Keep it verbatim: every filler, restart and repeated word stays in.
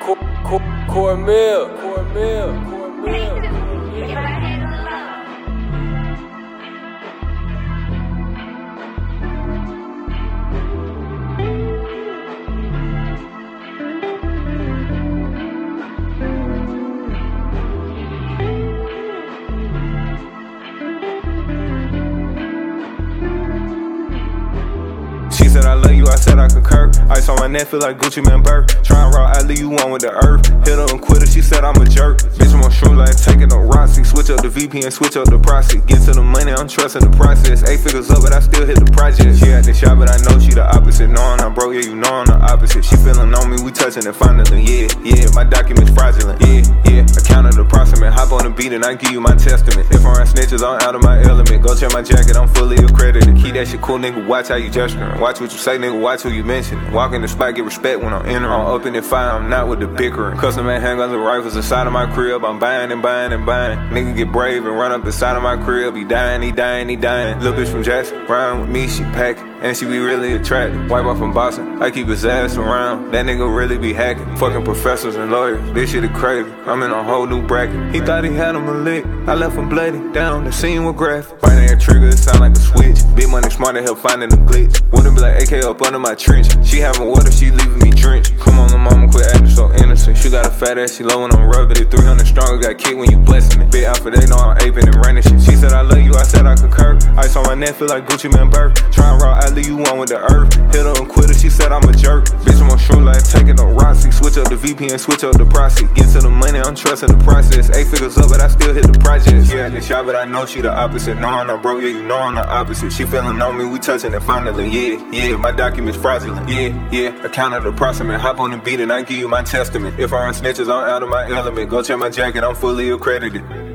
Cormel, Cormel, Cormel. She said I love you, I said I concur. Ice on my neck, feel like Gucci Man Burr. Tryin' raw, I leave you on with the earth. Hit her and quit her, she said I'm a jerk. Bitch, I'm on shroom like taking a Roxy. Switch up the V P N, switch up the proxy. Get to the money, I'm trusting the process. Eight figures up, but I still hit the project. She at the shop, but I know she the opposite. Knowing I'm broke, yeah, you know I'm the opposite. She feeling on me, we touching it finally. Yeah, yeah, my documents fraudulent. Yeah, yeah, I counted approximate. Hop on the beat and I give you my testament. If I'm around snitches, I'm out of my element. Go check my jacket, I'm fully accredited. Keep that shit cool, nigga, watch how you gesturing. Watch what you say, nigga, watch who you mention. Walk in the spot, get respect when I'm entering. I'm up in the fire, I'm not with the bickering. Custom man handguns and rifles inside of my crib. I'm buying and buying and buying. Nigga get brave and run up inside of my crib. He dying, he dying, he dying. Little bitch from Jackson, riding with me, she pack. And she be really attractive. Wipe off from Boston, I keep his ass around. That nigga really be hacking. Fucking professors and lawyers, this shit is crazy. I'm in a whole new bracket. He thought he had him a lick. I left him bloody down, the scene was graphic. Biting that trigger, it sound like a switch. Big money smart to help finding the glitch. Wouldn't be like A K up under my trench. She having water, she leaving me drenched. Come on, the mama, quit acting so innocent. She got a fat ass, she low when I'm rubbing it. three hundred strong, got kicked when you blessing it. Big outfit, they know I'm aping and running shit. She said I love you, I said I concur. Ice on my neck, feel like Gucci Man Burr. Tryin' raw, I leave you on with the earth. Hit her and quit her, she said I'm a jerk. Bitch, I'm on shroom like taking a Roxy. Switch up the V P N, switch up the proxy. Get to the money, I'm trusting the process. Eight figures up, but I still hit the project. She at the shop, but I know she the opposite. No, I'm not broke, yeah, you know I'm the opposite. She feeling on me, we touching it finally. Yeah, yeah, my documents fraudulent. Yeah, yeah, I counted approximate. Hop on the beat and I give you my testament. If I'm snitches, I'm out of my element. Go check my jacket, I'm fully accredited.